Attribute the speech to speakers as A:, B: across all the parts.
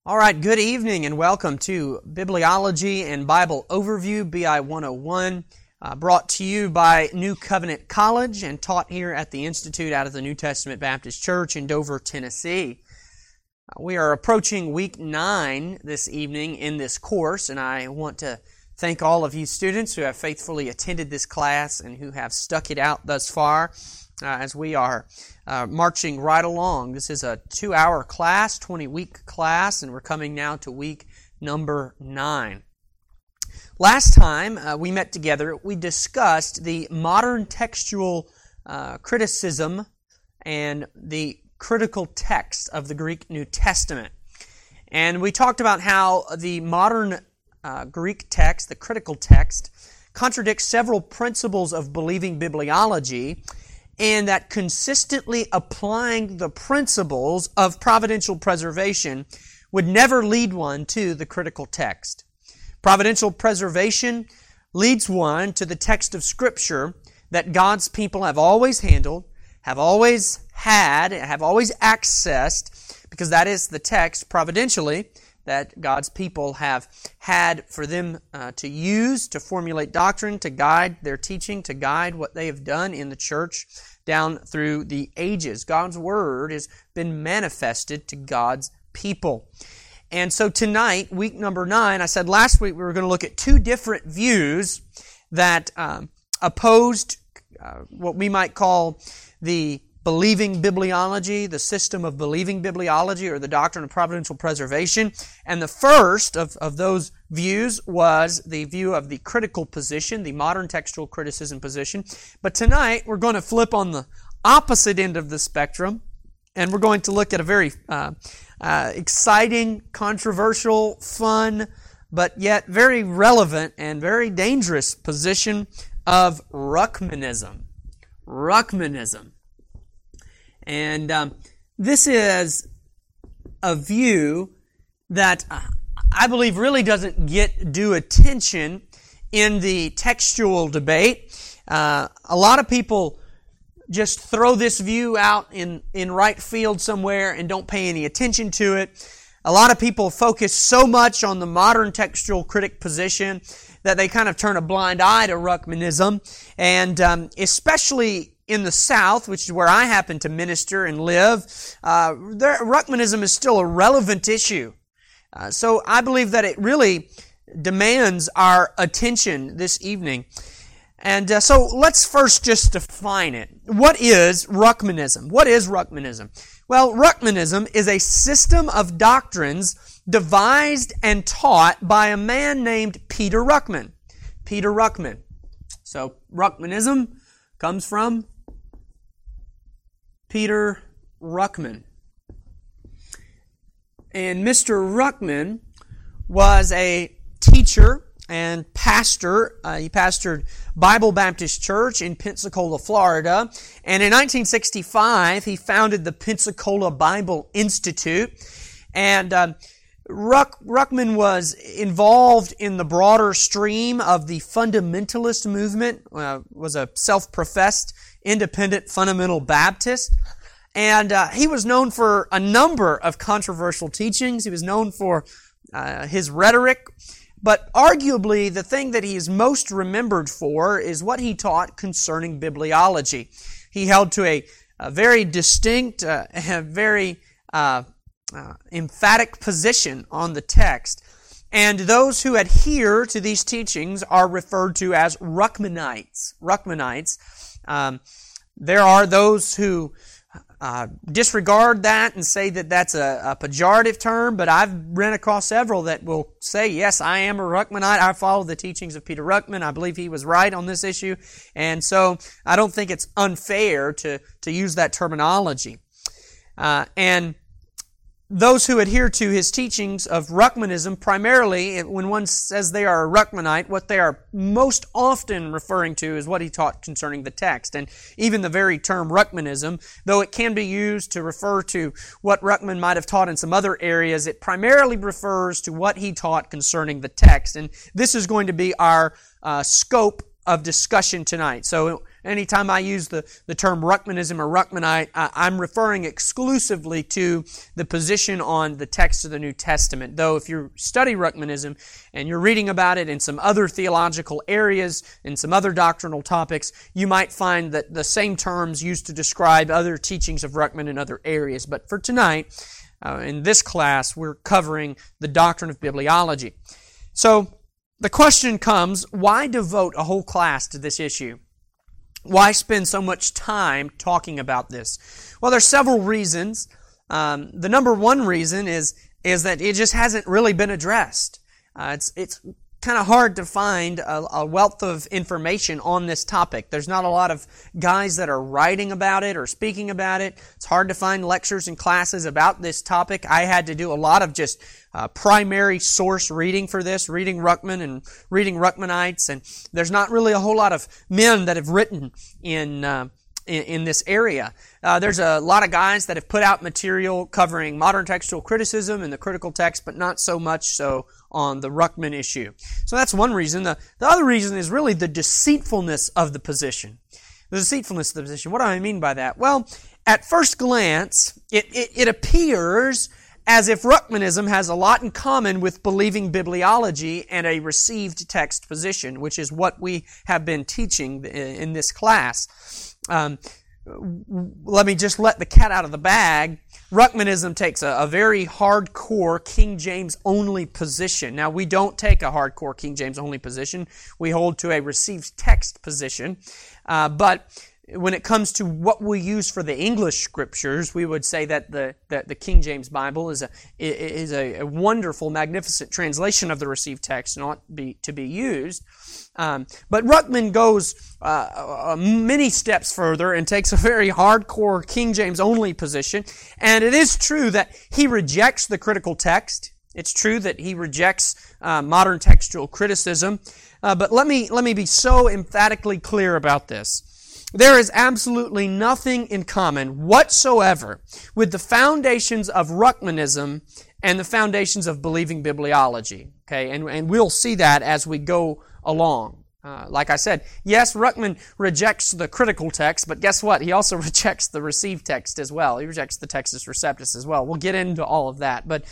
A: All right, good evening and welcome to Bibliology and Bible Overview, BI 101, brought to you by New Covenant College and taught here at the Institute out of the New Testament Baptist Church in Dover, Tennessee. We are approaching week 9 this evening in this course, and I want to thank all of you students who have faithfully attended this class and who have stuck it out thus far as we are marching right along. This is a 2-hour class, 20-week class, and we're coming now to week number 9. Last time we met together, we discussed the modern textual criticism and the critical text of the Greek New Testament. And we talked about how the modern Greek text, the critical text, contradicts several principles of believing bibliology, and that consistently applying the principles of providential preservation would never lead one to the critical text. Providential preservation leads one to the text of Scripture that God's people have always handled, have always had, have always accessed, because that is the text providentially that God's people have had for them to use, to formulate doctrine, to guide their teaching, to guide what they have done in the church down through the ages. God's Word has been manifested to God's people. And so tonight, week number 9, I said last week we were going to look at 2 different views that opposed what we might call the believing bibliology, the system of believing bibliology, or the doctrine of providential preservation. And the first of those views was the view of the critical position, the modern textual criticism position. But tonight, we're going to flip on the opposite end of the spectrum, and we're going to look at a very exciting, controversial, fun, but yet very relevant and very dangerous position of Ruckmanism. Ruckmanism. And this is a view that I believe really doesn't get due attention in the textual debate. A lot of people just throw this view out in right field somewhere and don't pay any attention to it. A lot of people focus so much on the modern textual critic position that they kind of turn a blind eye to Ruckmanism. And especially in the South, which is where I happen to minister and live, Ruckmanism is still a relevant issue. So I believe that it really demands our attention this evening. And so let's first just define it. What is Ruckmanism? What is Ruckmanism? Well, Ruckmanism is a system of doctrines devised and taught by a man named Peter Ruckman. Peter Ruckman. So Ruckmanism comes from Peter Ruckman. And Mr. Ruckman was a teacher and pastor. He pastored Bible Baptist Church in Pensacola, Florida. And in 1965, he founded the Pensacola Bible Institute. And Ruckman was involved in the broader stream of the fundamentalist movement, was a self-professed independent fundamental Baptist. And he was known for a number of controversial teachings. He was known for his rhetoric. But arguably, the thing that he is most remembered for is what he taught concerning bibliology. He held to a very distinct, very emphatic position on the text. And those who adhere to these teachings are referred to as Ruckmanites. Ruckmanites. There are those who disregard that and say that that's a pejorative term, but I've run across several that will say, yes, I am a Ruckmanite. I follow the teachings of Peter Ruckman. I believe he was right on this issue. And so I don't think it's unfair to use that terminology. And those who adhere to his teachings of Ruckmanism, primarily, when one says they are a Ruckmanite, what they are most often referring to is what he taught concerning the text. And even the very term Ruckmanism, though it can be used to refer to what Ruckman might have taught in some other areas, it primarily refers to what he taught concerning the text. And this is going to be our scope of discussion tonight. So anytime I use the term Ruckmanism or Ruckmanite, I'm referring exclusively to the position on the text of the New Testament. Though if you study Ruckmanism and you're reading about it in some other theological areas, in some other doctrinal topics, you might find that the same terms used to describe other teachings of Ruckman in other areas. But for tonight, in this class, we're covering the doctrine of bibliology. So, the question comes, why devote a whole class to this issue? Why spend so much time talking about this? Well, there's several reasons. The number one reason is that it just hasn't really been addressed. It's kind of hard to find a wealth of information on this topic. There's not a lot of guys that are writing about it or speaking about it. It's hard to find lectures and classes about this topic. I had to do a lot of just primary source reading for this, reading Ruckman and reading Ruckmanites, and there's not really a whole lot of men that have written in this area. There's a lot of guys that have put out material covering modern textual criticism and the critical text, but not so much so on the Ruckman issue. So that's one reason. The other reason is really the deceitfulness of the position. The deceitfulness of the position. What do I mean by that? Well, at first glance, it appears as if Ruckmanism has a lot in common with believing bibliology and a received text position, which is what we have been teaching in this class. Let me just let the cat out of the bag. Ruckmanism takes a very hardcore King James only position. Now, we don't take a hardcore King James only position. We hold to a received text position. But when it comes to what we use for the English scriptures, we would say that the King James Bible is a wonderful, magnificent translation of the received text and ought to be used. But Ruckman goes many steps further and takes a very hardcore King James only position. And it is true that he rejects the critical text. It's true that he rejects modern textual criticism. But let me be so emphatically clear about this. There is absolutely nothing in common whatsoever with the foundations of Ruckmanism and the foundations of believing bibliology. Okay, and we'll see that as we go along. Like I said, yes, Ruckman rejects the critical text, but guess what? He also rejects the received text as well. He rejects the Textus Receptus as well. We'll get into all of that, but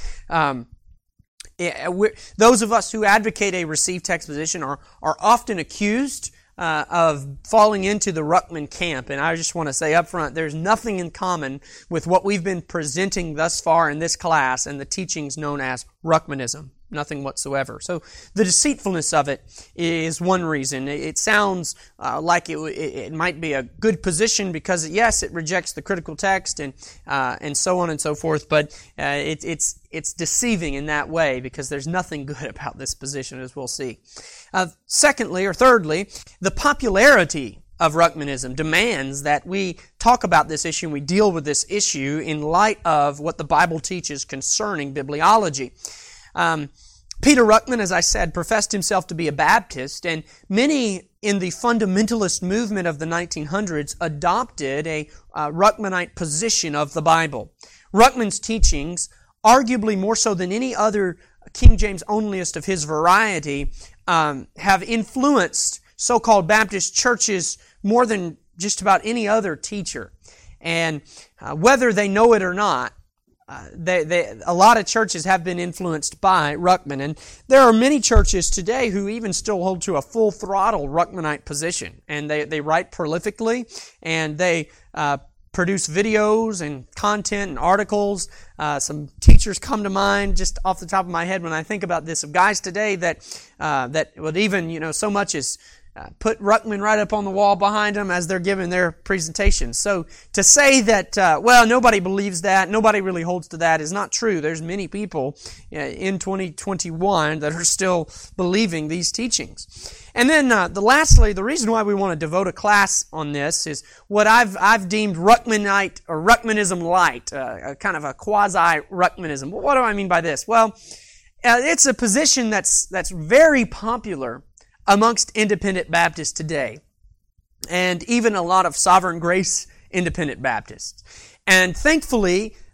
A: those of us who advocate a received text position are often accused of falling into the Ruckman camp. And I just want to say up front, there's nothing in common with what we've been presenting thus far in this class and the teachings known as Ruckmanism. Nothing whatsoever. So the deceitfulness of it is one reason. It sounds like it might be a good position because, yes, it rejects the critical text and so on and so forth, but it's deceiving in that way because there's nothing good about this position, as we'll see. Secondly, or thirdly, the popularity of Ruckmanism demands that we talk about this issue and we deal with this issue in light of what the Bible teaches concerning bibliology. Peter Ruckman, as I said, professed himself to be a Baptist, and many in the fundamentalist movement of the 1900s adopted a Ruckmanite position of the Bible. Ruckman's teachings, arguably more so than any other King James onlyist of his variety, have influenced so-called Baptist churches more than just about any other teacher. And whether they know it or not, a lot of churches have been influenced by Ruckman, and there are many churches today who even still hold to a full throttle Ruckmanite position, and they write prolifically, and they produce videos and content and articles. Some teachers come to mind just off the top of my head when I think about this, of guys today that would even so much as put Ruckman right up on the wall behind them as they're giving their presentations. So to say that, nobody believes that, nobody really holds to that is not true. There's many people in 2021 that are still believing these teachings. And then, lastly, the reason why we want to devote a class on this is what I've deemed Ruckmanite or Ruckmanism light, kind of a quasi-Ruckmanism. What do I mean by this? Well, it's a position that's very popular amongst independent Baptists today, and even a lot of Sovereign Grace independent Baptists. And thankfully,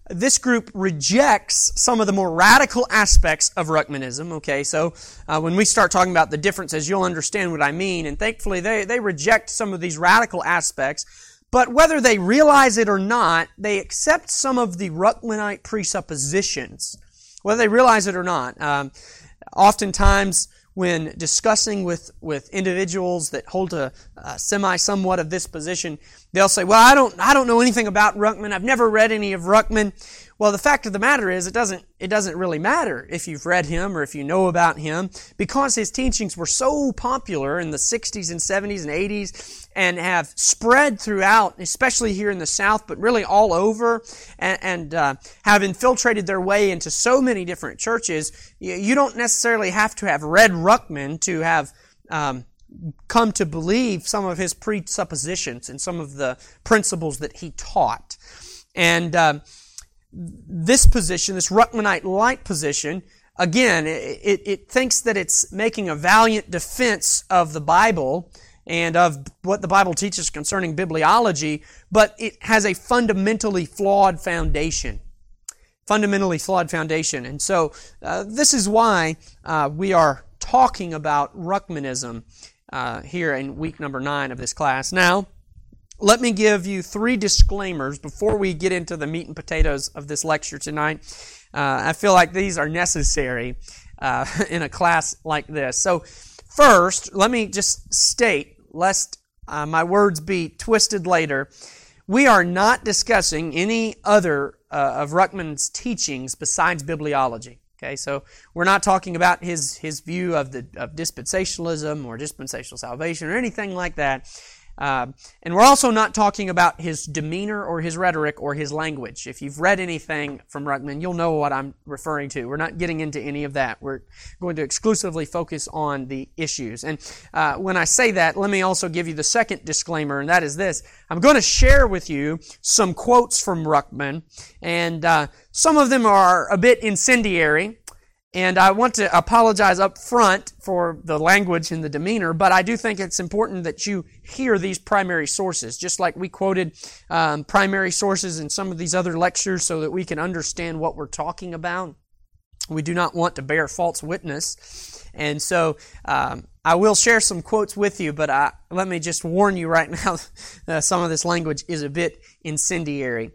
A: this group rejects some of the more radical aspects of Ruckmanism. Okay, so when we start talking about the differences, you'll understand what I mean. And thankfully, they reject some of these radical aspects. But whether they realize it or not, they accept some of the Ruckmanite presuppositions, whether they realize it or not. Oftentimes, when discussing with individuals that hold a somewhat of this position, they'll say, "Well, I don't know anything about Ruckman. I've never read any of Ruckman." Well, the fact of the matter is, it doesn't really matter if you've read him or if you know about him, because his teachings were so popular in the 60s and 70s and 80s and have spread throughout, especially here in the South, but really all over, and have infiltrated their way into so many different churches. You don't necessarily have to have read Ruckman to have come to believe some of his presuppositions and some of the principles that he taught. And this position, this Ruckmanite-like position, again, it thinks that it's making a valiant defense of the Bible and of what the Bible teaches concerning bibliology, but it has a fundamentally flawed foundation. And so this is why we are talking about Ruckmanism here in week number 9 of this class. Now, let me give you 3 disclaimers before we get into the meat and potatoes of this lecture tonight. I feel like these are necessary in a class like this. So first, let me just state, lest my words be twisted later, we are not discussing any other of Ruckman's teachings besides bibliology. Okay, so we're not talking about his view of dispensationalism or dispensational salvation or anything like that. And we're also not talking about his demeanor or his rhetoric or his language. If you've read anything from Ruckman, you'll know what I'm referring to. We're not getting into any of that. We're going to exclusively focus on the issues. And when I say that, let me also give you the second disclaimer, and that is this. I'm going to share with you some quotes from Ruckman, and some of them are a bit incendiary. And I want to apologize up front for the language and the demeanor, but I do think it's important that you hear these primary sources, just like we quoted primary sources in some of these other lectures so that we can understand what we're talking about. We do not want to bear false witness. And so I will share some quotes with you, but let me just warn you right now, some of this language is a bit incendiary.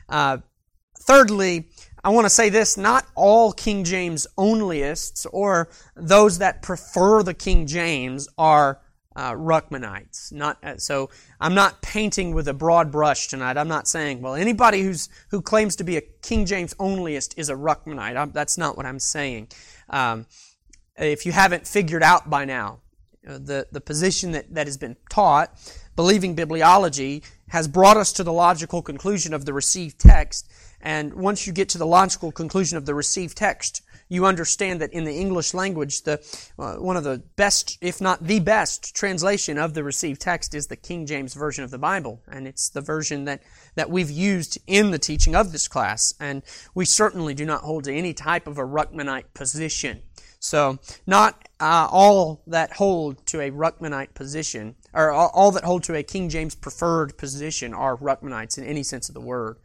A: Thirdly, I want to say this, not all King James onlyists or those that prefer the King James are Ruckmanites. So I'm not painting with a broad brush tonight. I'm not saying, well, anybody who claims to be a King James onlyist is a Ruckmanite. That's not what I'm saying. If you haven't figured out by now, the position that has been taught, believing bibliology, has brought us to the logical conclusion of the received text. And once you get to the logical conclusion of the received text, you understand that in the English language, one of the best, if not the best, translation of the received text is the King James Version of the Bible. And it's the version that we've used in the teaching of this class. And we certainly do not hold to any type of a Ruckmanite position. So not all that hold to a Ruckmanite position, or all that hold to a King James preferred position are Ruckmanites in any sense of the word.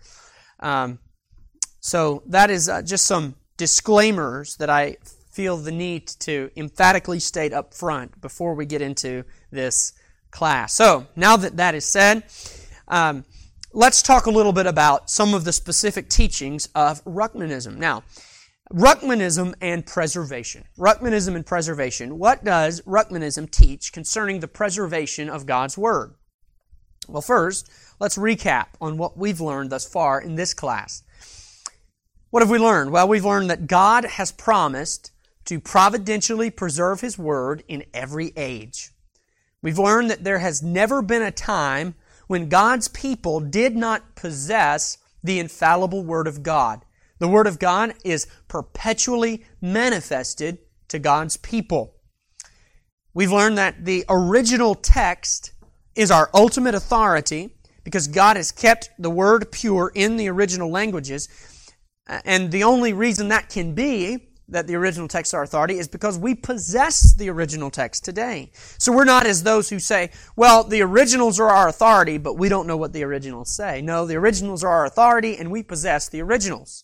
A: So that is just some disclaimers that I feel the need to emphatically state up front before we get into this class. So now that is said, let's talk a little bit about some of the specific teachings of Ruckmanism. Now, Ruckmanism and preservation. Ruckmanism and preservation. What does Ruckmanism teach concerning the preservation of God's Word? Well, first, let's recap on what we've learned thus far in this class. What have we learned? Well, we've learned that God has promised to providentially preserve His Word in every age. We've learned that there has never been a time when God's people did not possess the infallible Word of God. The Word of God is perpetually manifested to God's people. We've learned that the original text is our ultimate authority because God has kept the Word pure in the original languages. And the only reason that can be that the original texts are authority is because we possess the original text today. So we're not as those who say, well, the originals are our authority, but we don't know what the originals say. No, the originals are our authority, and we possess the originals.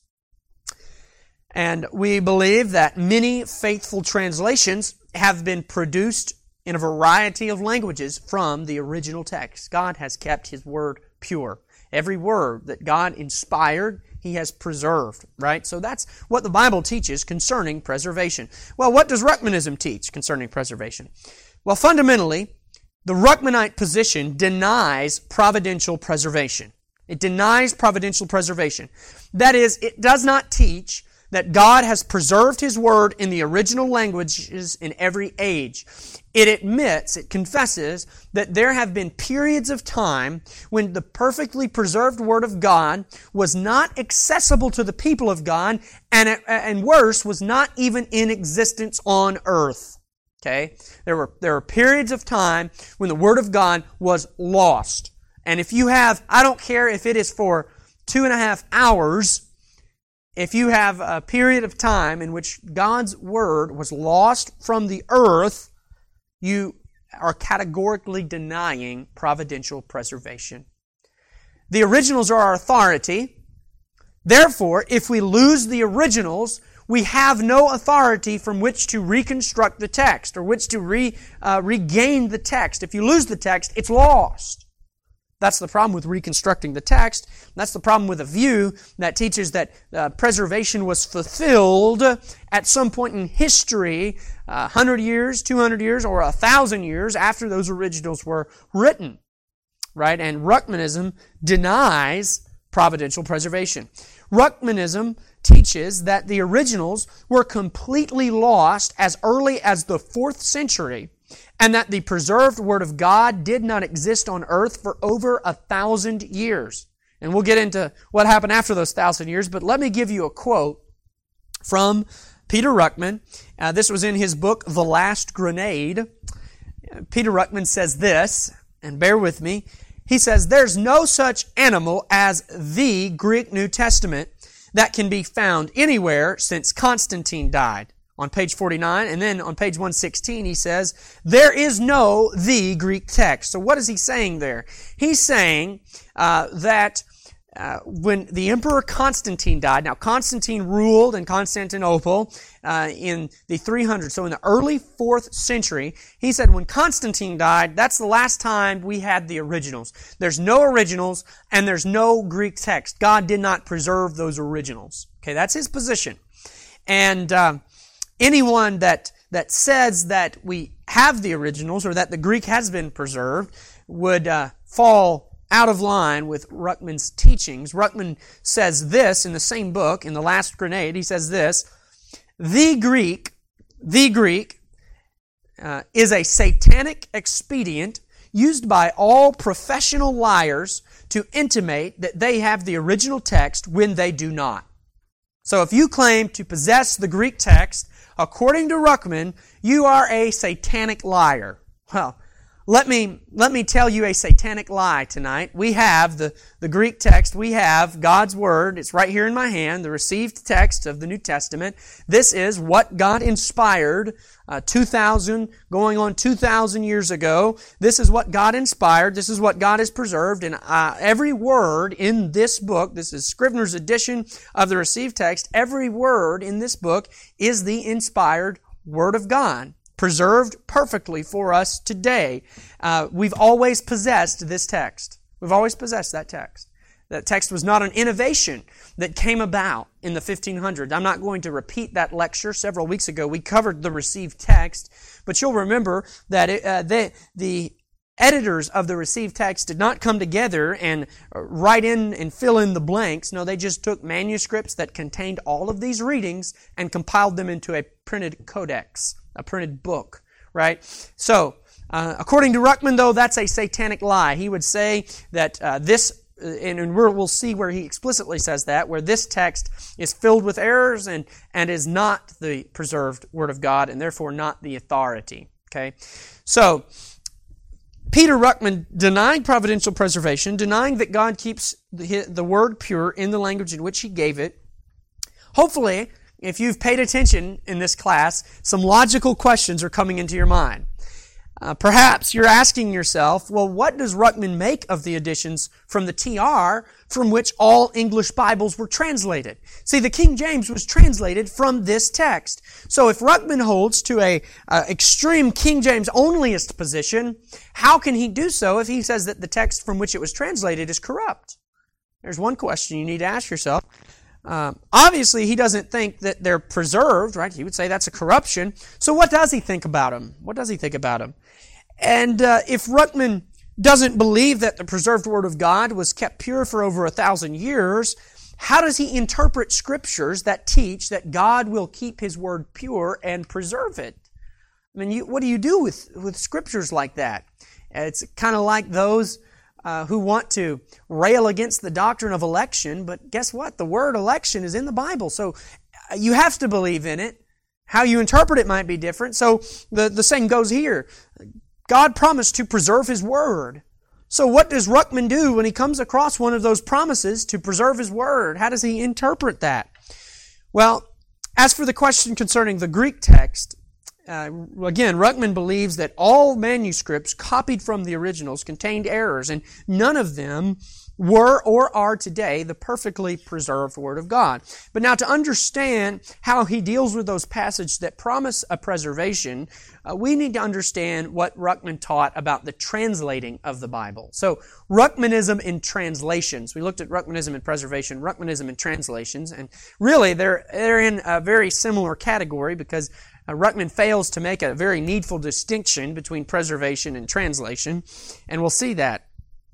A: And we believe that many faithful translations have been produced in a variety of languages from the original text. God has kept His Word pure. Every word that God inspired, He has preserved, right? So that's what the Bible teaches concerning preservation. Well, what does Ruckmanism teach concerning preservation? Well, fundamentally, the Ruckmanite position denies providential preservation. It denies providential preservation. That is, it does not teach that God has preserved His Word in the original languages in every age. It admits, it confesses, that there have been periods of time when the perfectly preserved Word of God was not accessible to the people of God, and worse, was not even in existence on earth. Okay? There were periods of time when the Word of God was lost. And if you have, I don't care if it is for 2.5 hours, if you have a period of time in which God's Word was lost from the earth, you are categorically denying providential preservation. The originals are our authority. Therefore, if we lose the originals, we have no authority from which to reconstruct the text or which to regain the text. If you lose the text, it's lost. That's the problem with reconstructing the text. That's the problem with a view that teaches that preservation was fulfilled at some point in history, 100 years, 200 years, or 1,000 years after those originals were written. Right? And Ruckmanism denies providential preservation. Ruckmanism teaches that the originals were completely lost as early as the 4th century, and that the preserved Word of God did not exist on earth for over 1,000 years. And we'll get into what happened after those 1,000 years, but let me give you a quote from Peter Ruckman. This was in his book, The Last Grenade. Peter Ruckman says this, and bear with me. He says, "There's no such animal as the Greek New Testament that can be found anywhere since Constantine died." On page 49, and then on page 116 he says, "There is no the Greek text." So what is he saying there? He's saying that when the Emperor Constantine died, now Constantine ruled in Constantinople in the 300s, so in the early 4th century, he said when Constantine died, that's the last time we had the originals. There's no originals, and there's no Greek text. God did not preserve those originals. Okay, that's his position. And anyone that says that we have the originals or that the Greek has been preserved would fall out of line with Ruckman's teachings. Ruckman says this in the same book, in The Last Grenade. He says this, The Greek is a satanic expedient used by all professional liars to intimate that they have the original text when they do not. So if you claim to possess the Greek text, according to Ruckman, you are a satanic liar. Well, let me tell you a satanic lie tonight. We have the Greek text. We have God's Word. It's right here in my hand, the received text of the New Testament. This is what God inspired 2,000 years ago. This is what God inspired. This is what God has preserved. And every word in this book, this is Scrivener's edition of the received text, every word in this book is the inspired Word of God, preserved perfectly for us today. We've always possessed this text. We've always possessed that text. That text was not an innovation that came about in the 1500s. I'm not going to repeat that lecture. Several weeks ago, we covered the received text, but you'll remember that the editors of the received text did not come together and write in and fill in the blanks. No, they just took manuscripts that contained all of these readings and compiled them into a printed codex, a printed book, right? So, according to Ruckman, though, that's a satanic lie. He would say that and we'll see where he explicitly says that, where this text is filled with errors and is not the preserved Word of God and therefore not the authority. Okay? So, Peter Ruckman denying providential preservation, denying that God keeps the Word pure in the language in which He gave it, hopefully if you've paid attention in this class, some logical questions are coming into your mind. Perhaps you're asking yourself, well, what does Ruckman make of the additions from the TR from which all English Bibles were translated? See, the King James was translated from this text. So if Ruckman holds to a extreme King James onlyist position, how can he do so if he says that the text from which it was translated is corrupt? There's one question you need to ask yourself. Obviously, he doesn't think that they're preserved, right? He would say that's a corruption. So what does he think about them? What does he think about them? And if Ruckman doesn't believe that the preserved Word of God was kept pure for over 1,000 years, how does he interpret Scriptures that teach that God will keep His Word pure and preserve it? I mean, what do you do with Scriptures like that? It's kind of like those who want to rail against the doctrine of election, but guess what? The word election is in the Bible, so you have to believe in it. How you interpret it might be different. So the same goes here. God promised to preserve His Word. So what does Ruckman do when he comes across one of those promises to preserve His Word? How does he interpret that? Well, as for the question concerning the Greek text, again, Ruckman believes that all manuscripts copied from the originals contained errors, and none of them were or are today the perfectly preserved Word of God. But now to understand how he deals with those passages that promise a preservation, we need to understand what Ruckman taught about the translating of the Bible. So, Ruckmanism in translations. We looked at Ruckmanism in preservation, Ruckmanism in translations, and really they're in a very similar category because Ruckman fails to make a very needful distinction between preservation and translation, and we'll see that.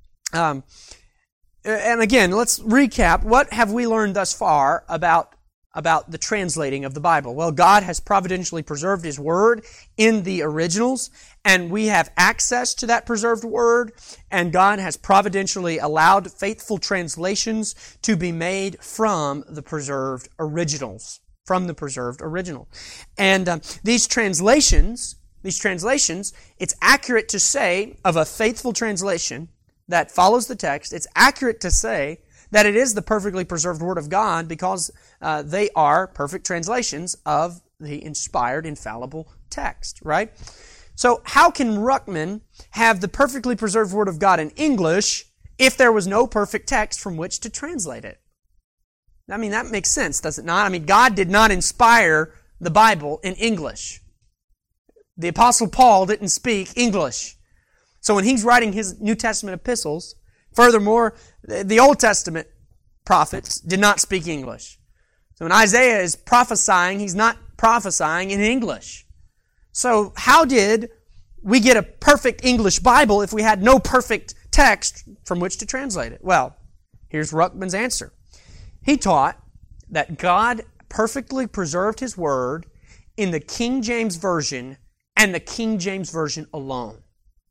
A: And again, let's recap. What have we learned thus far about the translating of the Bible? Well, God has providentially preserved His Word in the originals, and we have access to that preserved Word, and God has providentially allowed faithful translations to be made from the preserved originals. From the preserved original. And these translations, it's accurate to say of a faithful translation that follows the text, it's accurate to say that it is the perfectly preserved Word of God because they are perfect translations of the inspired, infallible text, right? So how can Ruckman have the perfectly preserved Word of God in English if there was no perfect text from which to translate it? I mean, that makes sense, does it not? I mean, God did not inspire the Bible in English. The Apostle Paul didn't speak English. So when he's writing his New Testament epistles, furthermore, the Old Testament prophets did not speak English. So when Isaiah is prophesying, he's not prophesying in English. So how did we get a perfect English Bible if we had no perfect text from which to translate it? Well, here's Ruckman's answer. He taught that God perfectly preserved His Word in the King James Version and the King James Version alone.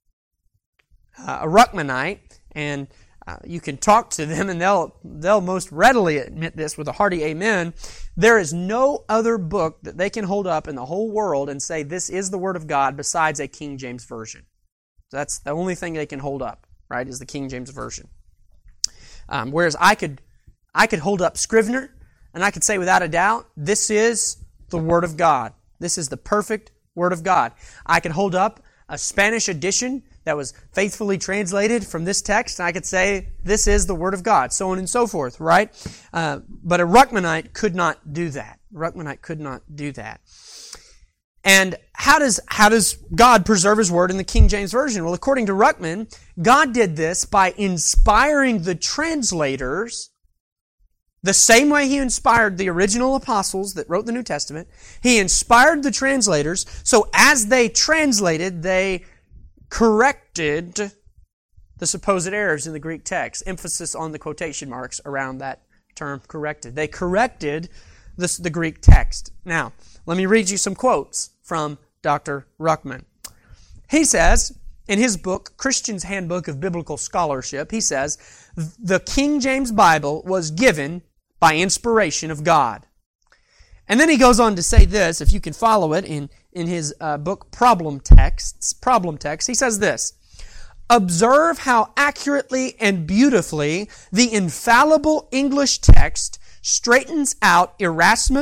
A: A Ruckmanite, and you can talk to them and they'll most readily admit this with a hearty amen, there is no other book that they can hold up in the whole world and say this is the Word of God besides a King James Version. That's the only thing they can hold up, right, is the King James Version. Whereas I could hold up Scrivener, and I could say without a doubt, this is the Word of God. This is the perfect Word of God. I could hold up a Spanish edition that was faithfully translated from this text, and I could say, this is the Word of God, so on and so forth, right? But a Ruckmanite could not do that. Ruckmanite could not do that. And how does God preserve His Word in the King James Version? Well, according to Ruckman, God did this by inspiring the translators the same way He inspired the original apostles that wrote the New Testament. He inspired the translators, so as they translated, they corrected the supposed errors in the Greek text. Emphasis on the quotation marks around that term, corrected. They corrected the Greek text. Now, let me read you some quotes from Dr. Ruckman. He says, in his book, Christian's Handbook of Biblical Scholarship, he says, the King James Bible was given by inspiration of God. And then he goes on to say this, if you can follow it in his book, Problem Texts, he says this, observe how accurately and beautifully the infallible English text straightens out Erasmus,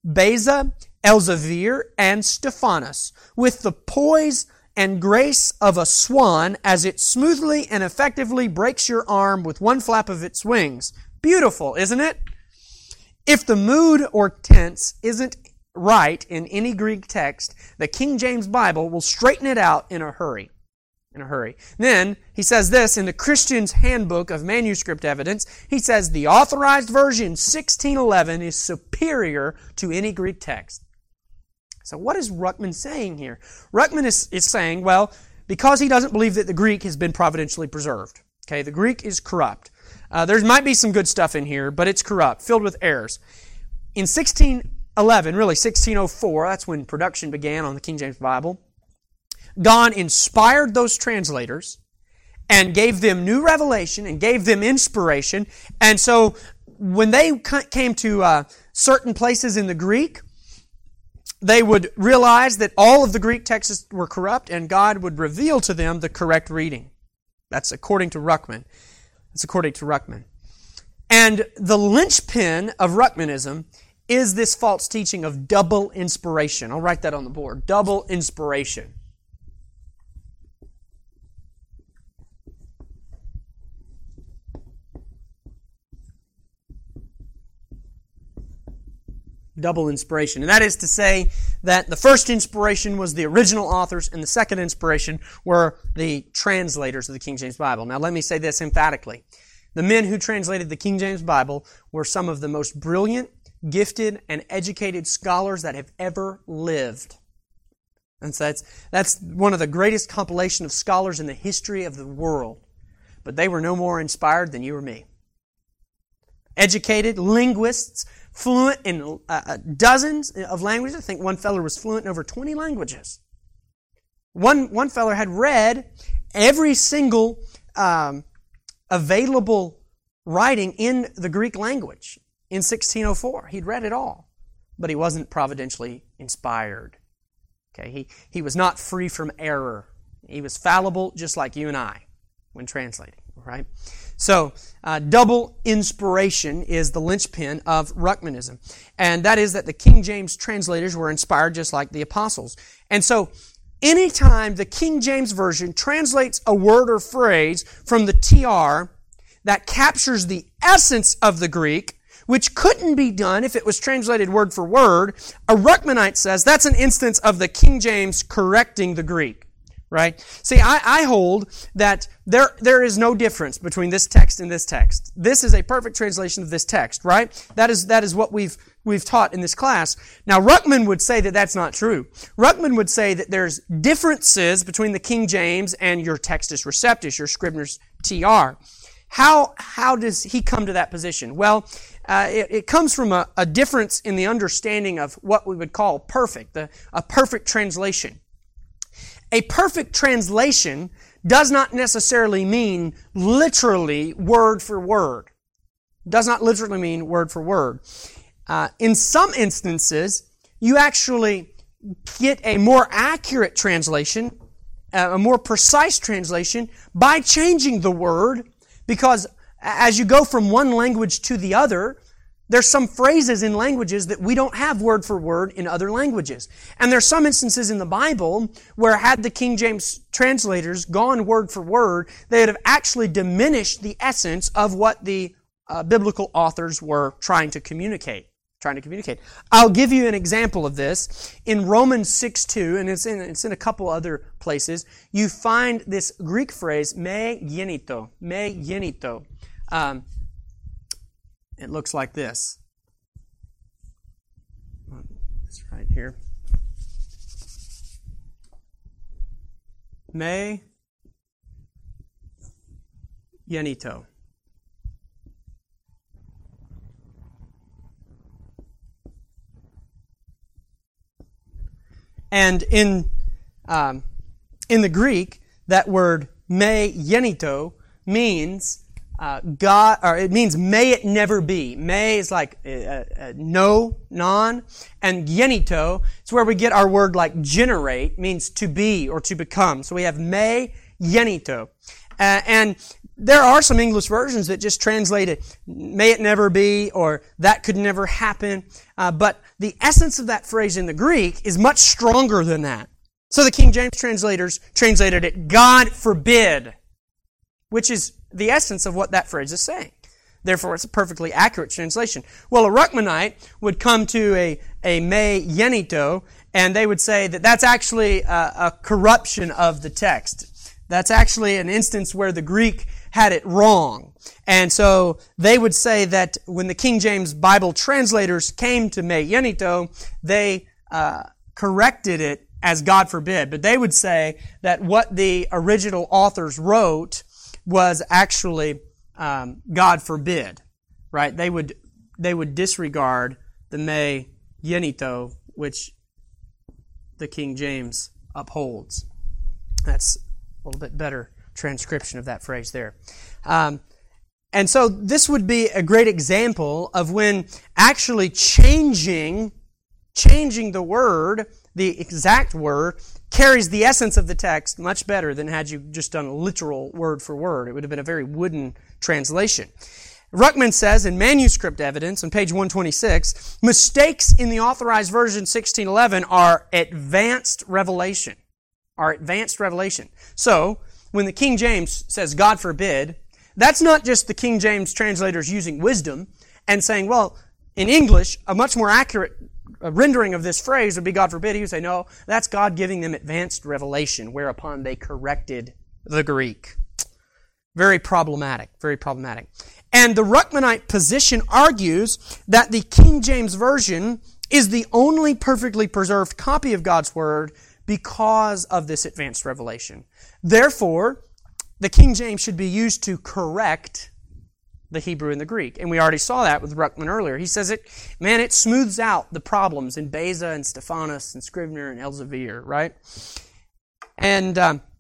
A: Beza, Elzevir, and Stephanus, with the poise and grace of a swan as it smoothly and effectively breaks your arm with one flap of its wings. Beautiful, isn't it? If the mood or tense isn't right in any Greek text, the King James Bible will straighten it out in a hurry. Then, he says this in the Christian's Handbook of Manuscript Evidence. He says the Authorized Version 1611 is superior to any Greek text. So what is Ruckman saying here? Ruckman is saying, well, because he doesn't believe that the Greek has been providentially preserved. Okay, the Greek is corrupt. There might be some good stuff in here, but it's corrupt, filled with errors. In 1611, really 1604, that's when production began on the King James Bible, God inspired those translators and gave them new revelation and gave them inspiration. And so when they came to certain places in the Greek, they would realize that all of the Greek texts were corrupt and God would reveal to them the correct reading. That's according to Ruckman. And the linchpin of Ruckmanism is this false teaching of double inspiration. I'll write that on the board. Double inspiration. Double inspiration. And that is to say that the first inspiration was the original authors and the second inspiration were the translators of the King James Bible. Now let me say this emphatically. The men who translated the King James Bible were some of the most brilliant, gifted, and educated scholars that have ever lived. And so that's one of the greatest compilation of scholars in the history of the world. But they were no more inspired than you or me. Educated linguists, fluent in dozens of languages. I think one fellow was fluent in over 20 languages. One fellow had read every single available writing in the Greek language in 1604. He'd read it all, but he wasn't providentially inspired. Okay, he was not free from error. He was fallible, just like you and I, when translating. Right? So, double inspiration is the linchpin of Ruckmanism. And that is that the King James translators were inspired just like the apostles. And so, anytime the King James Version translates a word or phrase from the TR that captures the essence of the Greek, which couldn't be done if it was translated word for word, a Ruckmanite says that's an instance of the King James correcting the Greek. Right? See, I hold that there is no difference between this text and this text. This is a perfect translation of this text, right? That is what we've taught in this class. Now, Ruckman would say that that's not true. Ruckman would say that there's differences between the King James and your Textus Receptus, your Scribner's TR. How does he come to that position? Well, it comes from a difference in the understanding of what we would call perfect, a perfect translation. A perfect translation does not necessarily mean literally word for word. Does not literally mean word for word. In some instances, you actually get a more accurate translation, a more precise translation, by changing the word, because as you go from one language to the other, there's some phrases in languages that we don't have word for word in other languages. And there's some instances in the Bible where had the King James translators gone word for word, they would have actually diminished the essence of what the biblical authors were trying to communicate. I'll give you an example of this. In Romans 6:2, and it's in a couple other places, you find this Greek phrase, me genito. It looks like this. It's right here. Me genito. And in the Greek, that word me genito means God, or it means may it never be. May is like no, non, and genito, it's where we get our word like generate, means to be or to become. So we have me genito. And there are some English versions that just translate it, may it never be, or that could never happen. But the essence of that phrase in the Greek is much stronger than that. So the King James translators translated it, God forbid, which is the essence of what that phrase is saying. Therefore, it's a perfectly accurate translation. Well, a Ruckmanite would come to a me genito, and they would say that that's actually a corruption of the text. That's actually an instance where the Greek had it wrong. And so they would say that when the King James Bible translators came to me genito, they corrected it as God forbid. But they would say that what the original authors wrote was actually God forbid, right? They would disregard the me genito, which the King James upholds. That's a little bit better transcription of that phrase there. And so this would be a great example of when actually changing the word, the exact word, carries the essence of the text much better than had you just done a literal word for word. It would have been a very wooden translation. Ruckman says in Manuscript Evidence on page 126, mistakes in the Authorized Version 1611 are advanced revelation. So, when the King James says, God forbid, that's not just the King James translators using wisdom and saying, well, in English, a much more accurate rendering of this phrase would be God forbid. He would say, no, that's God giving them advanced revelation, whereupon they corrected the Greek. Very problematic. And the Ruckmanite position argues that the King James Version is the only perfectly preserved copy of God's Word because of this advanced revelation. Therefore, the King James should be used to correct the Hebrew and the Greek. And we already saw that with Ruckman earlier. He says it smooths out the problems in Beza and Stephanus and Scrivener and Elzevir, right? And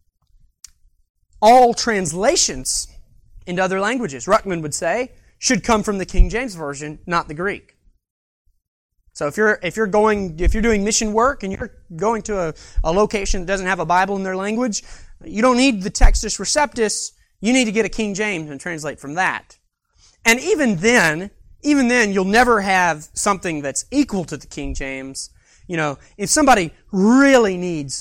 A: all translations into other languages, Ruckman would say, should come from the King James Version, not the Greek. So if you're doing mission work and you're going to a location that doesn't have a Bible in their language, you don't need the Textus Receptus. You need to get a King James and translate from that. And even then, you'll never have something that's equal to the King James. You know, if somebody really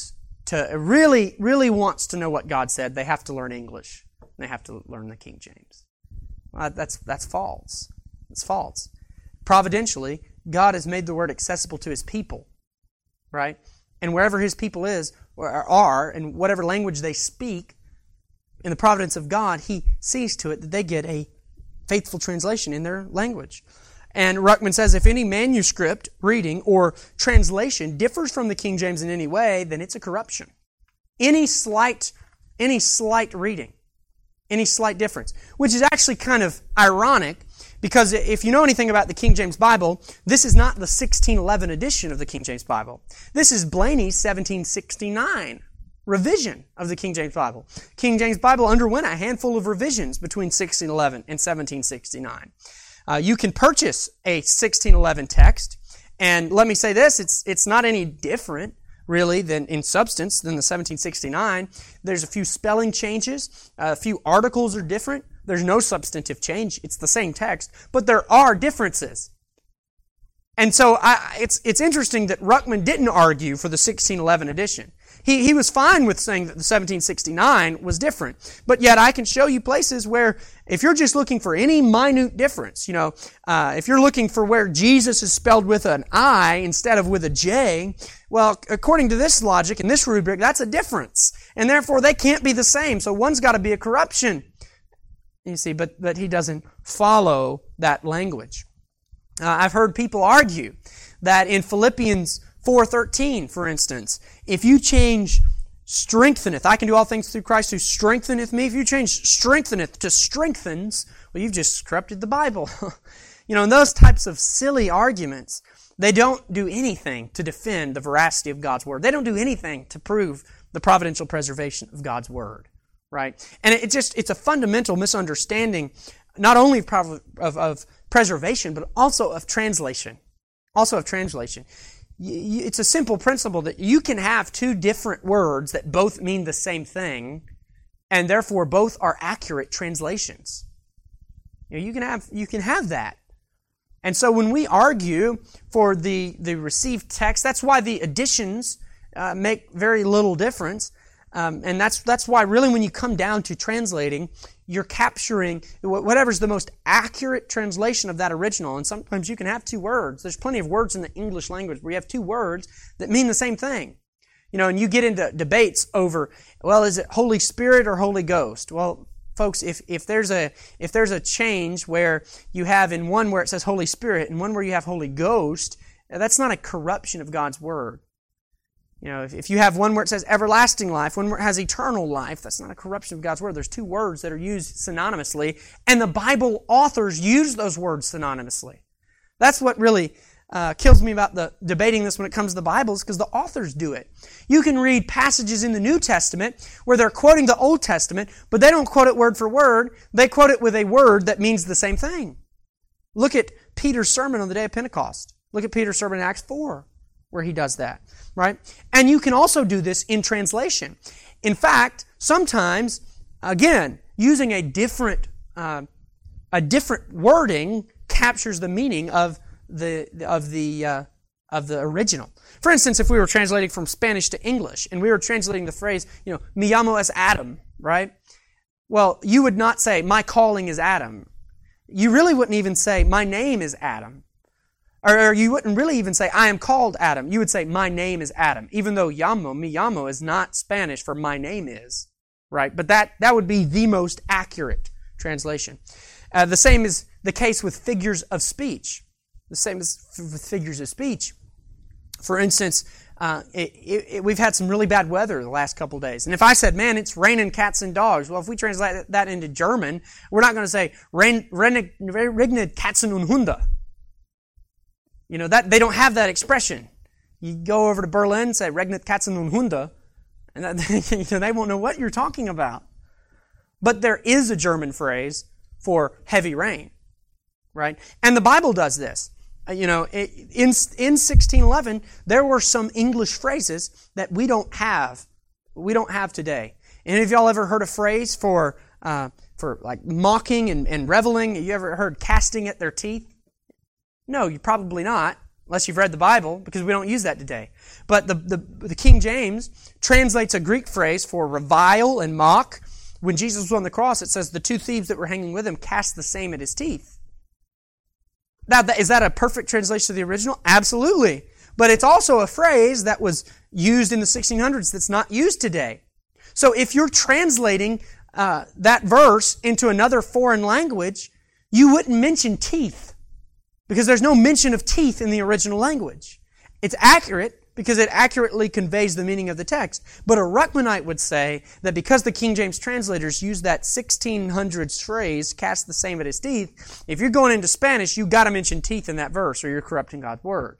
A: wants to know what God said, they have to learn English. They have to learn the King James. That's false. It's false. Providentially, God has made the Word accessible to His people, right? And wherever His people are, and whatever language they speak, in the providence of God, He sees to it that they get a faithful translation in their language. And Ruckman says if any manuscript, reading, or translation differs from the King James in any way, then it's a corruption. Any slight reading, any slight difference, which is actually kind of ironic, because if you know anything about the King James Bible, this is not the 1611 edition of the King James Bible. This is Blayney's 1769 revision of the King James Bible. King James Bible underwent a handful of revisions between 1611 and 1769. You can purchase a 1611 text, and let me say this, it's not any different, really, than in substance than the 1769. There's a few spelling changes, a few articles are different. There's no substantive change. It's the same text, but there are differences. And so it's interesting that Ruckman didn't argue for the 1611 edition. He was fine with saying that the 1769 was different. But yet I can show you places where if you're just looking for any minute difference, if you're looking for where Jesus is spelled with an I instead of with a J, well, according to this logic and this rubric, that's a difference. And therefore they can't be the same. So one's got to be a corruption. You see, but he doesn't follow that language. I've heard people argue that in Philippians 4:13, for instance, if you change strengtheneth, I can do all things through Christ who strengtheneth me. If you change strengtheneth to strengthens, well, you've just corrupted the Bible. And those types of silly arguments, they don't do anything to defend the veracity of God's Word. They don't do anything to prove the providential preservation of God's Word. Right? And it's a fundamental misunderstanding, not only of preservation, but also of translation. It's a simple principle that you can have two different words that both mean the same thing, and therefore both are accurate translations. You can have that. And so when we argue for the received text, that's why the additions make very little difference. And that's why really when you come down to translating, you're capturing whatever's the most accurate translation of that original. And sometimes you can have two words. There's plenty of words in the English language where you have two words that mean the same thing. And you get into debates over, well, is it Holy Spirit or Holy Ghost? Well, folks, if there's a change where you have in one where it says Holy Spirit and one where you have Holy Ghost, that's not a corruption of God's Word. If you have one where it says everlasting life, one where it has eternal life, that's not a corruption of God's Word. There's two words that are used synonymously, and the Bible authors use those words synonymously. That's what really kills me about the debating this when it comes to the Bible, is because the authors do it. You can read passages in the New Testament where they're quoting the Old Testament, but they don't quote it word for word. They quote it with a word that means the same thing. Look at Peter's sermon on the day of Pentecost. Look at Peter's sermon in Acts 4, where he does that, right? And you can also do this in translation. In fact, sometimes, again, using a different wording captures the meaning of the original. For instance, if we were translating from Spanish to English and we were translating the phrase, me llamo es Adam, right? Well, you would not say, my calling is Adam. You really wouldn't even say, my name is Adam. Or you wouldn't really even say, I am called Adam. You would say, my name is Adam. Even though me llamo is not Spanish for my name is, right? But that would be the most accurate translation. The same is the case with figures of speech. The same as with figures of speech. For instance, we've had some really bad weather the last couple of days. And if I said, man, it's raining cats and dogs, well, if we translate that into German, we're not going to say, regnet Katzen und Hunde. That they don't have that expression. You go over to Berlin and say, regnet Katzen und Hunde, and they won't know what you're talking about. But there is a German phrase for heavy rain, right? And the Bible does this. In 1611, there were some English phrases that we don't have today. Any of y'all ever heard a phrase for like mocking and reveling? You ever heard casting at their teeth? No, you probably not, unless you've read the Bible, because we don't use that today. But the King James translates a Greek phrase for revile and mock. When Jesus was on the cross, it says the two thieves that were hanging with him cast the same at his teeth. Now, is that a perfect translation of the original? Absolutely. But it's also a phrase that was used in the 1600s that's not used today. So if you're translating that verse into another foreign language, you wouldn't mention teeth, because there's no mention of teeth in the original language. It's accurate because it accurately conveys the meaning of the text. But a Ruckmanite would say that because the King James translators used that 1600s phrase, cast the same at his teeth, if you're going into Spanish, you've got to mention teeth in that verse or you're corrupting God's Word.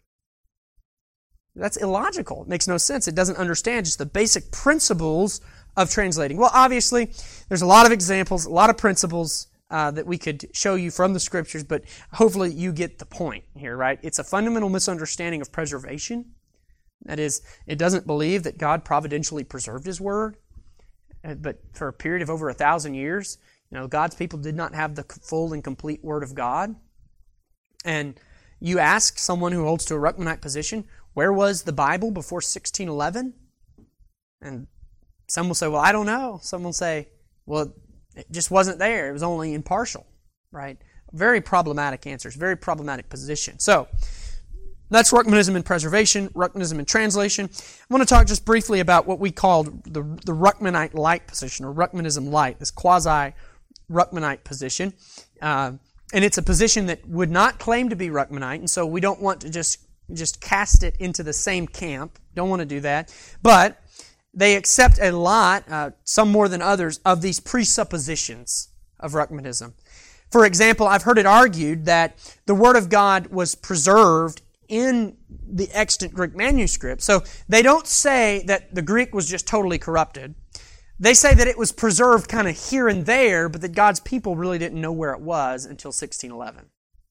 A: That's illogical. It makes no sense. It doesn't understand just the basic principles of translating. Well, obviously, there's a lot of examples, a lot of principles that we could show you from the Scriptures, but hopefully you get the point here, right? It's a fundamental misunderstanding of preservation. That is, it doesn't believe that God providentially preserved His Word, but for a period of over 1,000 years, God's people did not have the full and complete Word of God. And you ask someone who holds to a Ruckmanite position, where was the Bible before 1611? And some will say, well, I don't know. Some will say, well, it just wasn't there. It was only impartial, right? Very problematic answers, very problematic position. So, that's Ruckmanism in preservation, Ruckmanism in translation. I want to talk just briefly about what we call the Ruckmanite light position, or Ruckmanism light, this quasi-Ruckmanite position. And it's a position that would not claim to be Ruckmanite, and so we don't want to just cast it into the same camp. Don't want to do that. But they accept a lot, some more than others, of these presuppositions of Ruckmanism. For example, I've heard it argued that the Word of God was preserved in the extant Greek manuscript. So they don't say that the Greek was just totally corrupted. They say that it was preserved kind of here and there, but that God's people really didn't know where it was until 1611.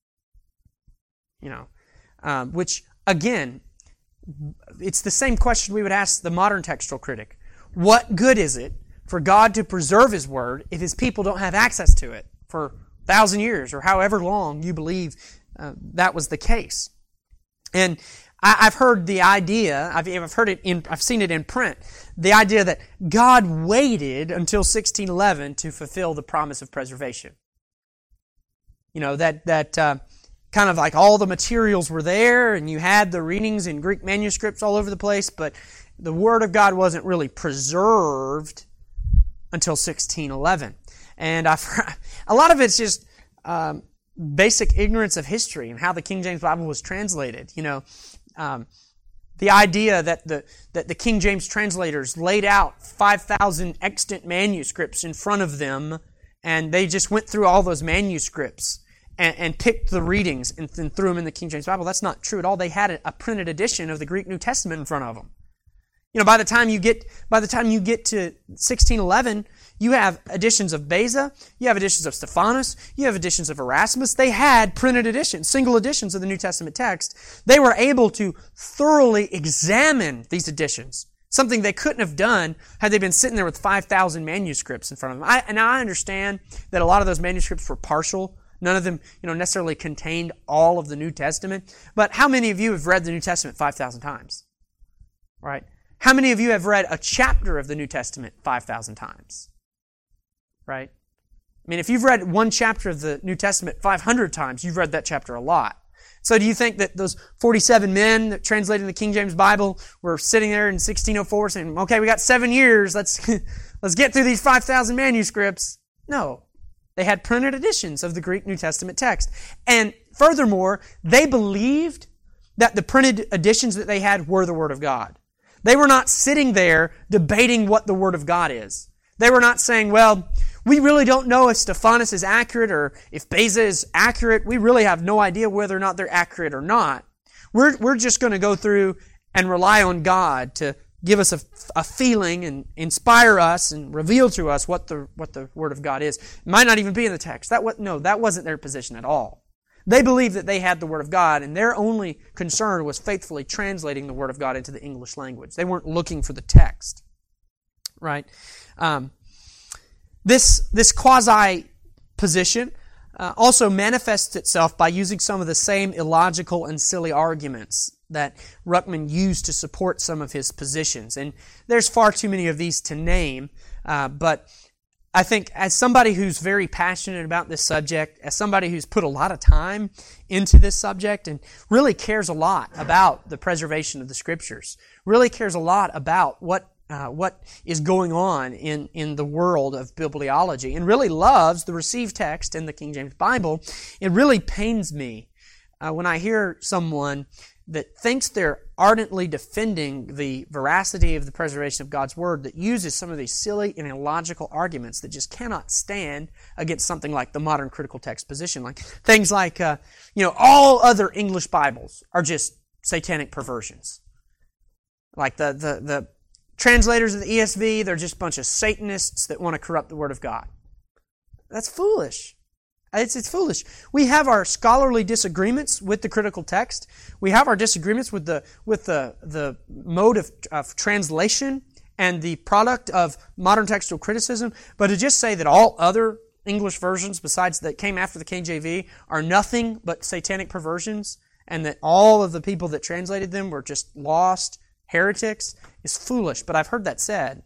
A: Which, again, it's the same question we would ask the modern textual critic. What good is it for God to preserve His Word if His people don't have access to it for 1,000 years or however long you believe that was the case. And I've heard the idea, I've seen it in print, the idea that God waited until 1611 to fulfill the promise of preservation. You know, that kind of like all the materials were there and you had the readings in Greek manuscripts all over the place, but the Word of God wasn't really preserved until 1611. And a lot of it's just basic ignorance of history and how the King James Bible was translated. You know, the idea that the King James translators laid out 5,000 extant manuscripts in front of them, and they just went through all those manuscripts and picked the readings and then threw them in the King James Bible. That's not true at all. They had a printed edition of the Greek New Testament in front of them. You know, by the time you get to 1611, you have editions of Beza, you have editions of Stephanus, you have editions of Erasmus. They had printed editions, single editions of the New Testament text. They were able to thoroughly examine these editions, something they couldn't have done had they been sitting there with 5,000 manuscripts in front of them. I understand that a lot of those manuscripts were partial. None of them, necessarily contained all of the New Testament. But how many of you have read the New Testament 5,000 times? Right? How many of you have read a chapter of the New Testament 5,000 times? Right? I mean, if you've read one chapter of the New Testament 500 times, you've read that chapter a lot. So do you think that those 47 men that translated the King James Bible were sitting there in 1604 saying, okay, we got 7 years, let's get through these 5,000 manuscripts? No. They had printed editions of the Greek New Testament text. And furthermore, they believed that the printed editions that they had were the Word of God. They were not sitting there debating what the Word of God is. They were not saying, well, we really don't know if Stephanus is accurate or if Beza is accurate. We really have no idea whether or not they're accurate or not. We're just going to go through and rely on God to give us a feeling and inspire us and reveal to us what the Word of God is. It might not even be in the text. That wasn't their position at all. They believed that they had the Word of God, and their only concern was faithfully translating the Word of God into the English language. They weren't looking for the text. Right? This quasi-position also manifests itself by using some of the same illogical and silly arguments that Ruckman used to support some of his positions. And there's far too many of these to name, but I think as somebody who's very passionate about this subject, as somebody who's put a lot of time into this subject and really cares a lot about the preservation of the Scriptures, really cares a lot about what is going on in the world of bibliology, and really loves the received text in the King James Bible, it really pains me when I hear someone that thinks they're ardently defending the veracity of the preservation of God's Word that uses some of these silly and illogical arguments that just cannot stand against something like the modern critical text position. Like things like, all other English Bibles are just satanic perversions. Like the translators of the ESV, they're just a bunch of Satanists that want to corrupt the Word of God. That's foolish. It's foolish. We have our scholarly disagreements with the critical text. We have our disagreements with the mode of translation and the product of modern textual criticism. But to just say that all other English versions besides that came after the KJV are nothing but satanic perversions, and that all of the people that translated them were just lost heretics, is foolish. But I've heard that said.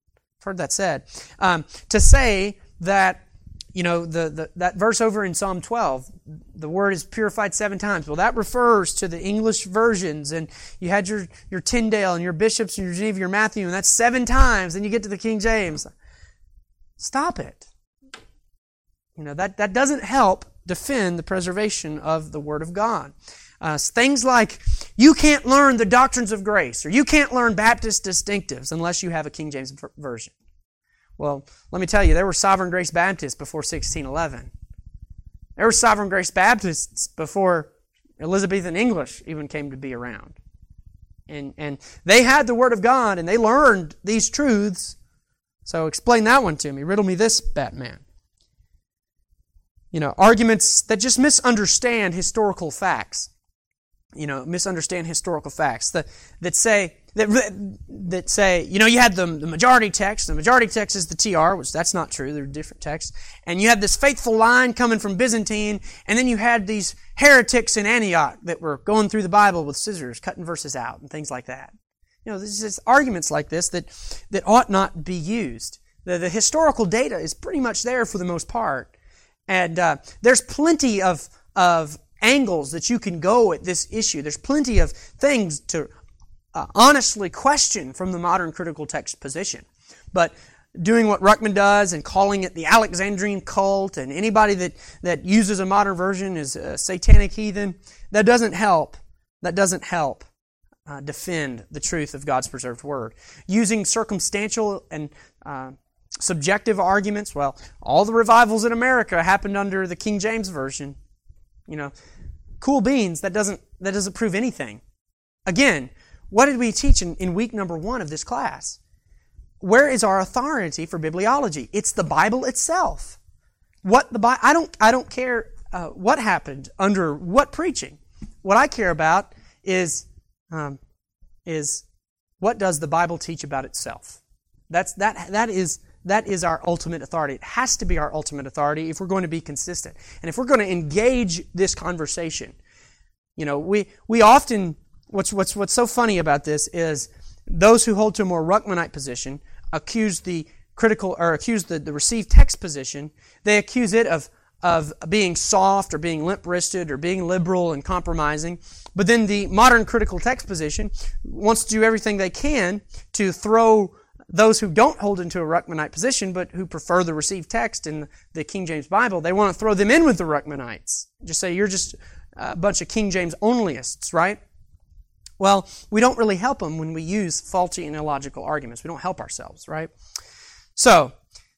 A: To say that that verse over in Psalm 12, the word is purified 7 times. Well, that refers to the English versions, and you had your Tyndale and your Bishops and your Geneva, your Matthew, and that's 7 times, then you get to the King James. Stop it. That doesn't help defend the preservation of the Word of God. Things like, you can't learn the doctrines of grace, or you can't learn Baptist distinctives unless you have a King James version. Well, let me tell you, there were Sovereign Grace Baptists before 1611. There were Sovereign Grace Baptists before Elizabethan English even came to be around. And they had the Word of God, and they learned these truths. So explain that one to me. Riddle me this, Batman. Arguments that just misunderstand historical facts. misunderstand historical facts. That say, you had the majority text. The majority text is the TR, which that's not true. They're different texts. And you had this faithful line coming from Byzantine, and then you had these heretics in Antioch that were going through the Bible with scissors, cutting verses out, and things like that. There's just arguments like this that ought not be used. The historical data is pretty much there for the most part. And there's plenty of angles that you can go at this issue. There's plenty of things to honestly question from the modern critical text position. But doing what Ruckman does and calling it the Alexandrian cult, and anybody that uses a modern version is a satanic heathen, that doesn't help. Defend the truth of God's preserved Word. Using circumstantial and subjective arguments, well, all the revivals in America happened under the King James Version. Cool beans, that doesn't prove anything. Again, what did we teach in week number 1 of this class? Where is our authority for bibliology? It's the Bible itself. I don't care what happened under what preaching. What I care about is what does the Bible teach about itself? That is our ultimate authority. It has to be our ultimate authority if we're going to be consistent. And if we're going to engage this conversation, we often, what's so funny about this is those who hold to a more Ruckmanite position accuse the received text position. They accuse it of being soft or being limp-wristed or being liberal and compromising. But then the modern critical text position wants to do everything they can to throw those who don't hold into a Ruckmanite position but who prefer the received text in the King James Bible, they want to throw them in with the Ruckmanites. Just say, you're just a bunch of King James onlyists, right? Well, we don't really help them when we use faulty and illogical arguments. We don't help ourselves, right? So,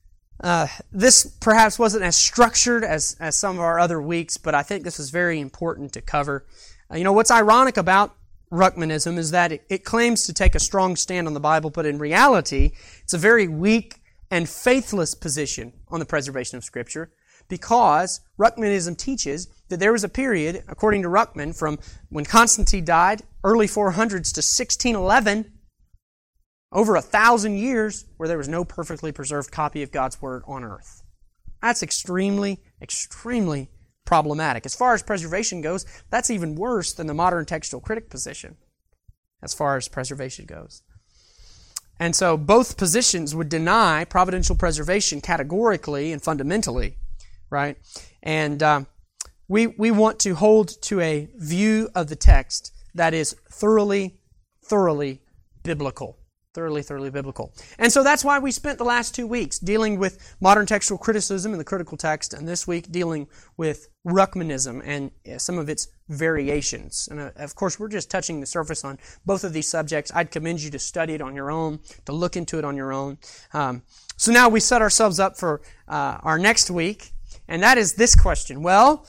A: this perhaps wasn't as structured as some of our other weeks, but I think this is very important to cover. What's ironic about Ruckmanism is that it claims to take a strong stand on the Bible, but in reality, it's a very weak and faithless position on the preservation of Scripture, because Ruckmanism teaches that there was a period, according to Ruckman, from when Constantine died, early 400s, to 1611, over 1,000 years, where there was no perfectly preserved copy of God's Word on earth. That's extremely, extremely problematic. As far as preservation goes, that's even worse than the modern textual critic position, as far as preservation goes. And so both positions would deny providential preservation categorically and fundamentally, right? And we want to hold to a view of the text that is thoroughly biblical. Thoroughly biblical. And so that's why we spent the last 2 weeks dealing with modern textual criticism and the critical text, and this week dealing with Ruckmanism and some of its variations. And of course, we're just touching the surface on both of these subjects. I'd commend you to study it on your own, to look into it on your own. So now we set ourselves up for our next week, and that is this question. Well,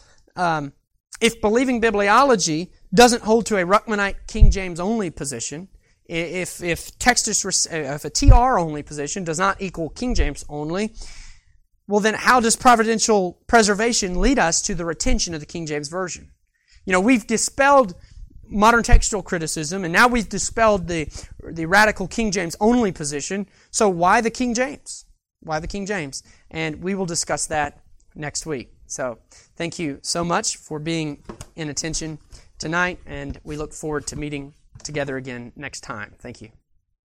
A: if believing bibliology doesn't hold to a Ruckmanite King James only position, if a TR only position does not equal King James only, well then how does providential preservation lead us to the retention of the King James Version? We've dispelled modern textual criticism, and now we've dispelled the radical King James only position. So why the King James? Why the King James? And we will discuss that next week. So thank you so much for being in attention tonight, and we look forward to meeting together again next time. Thank you.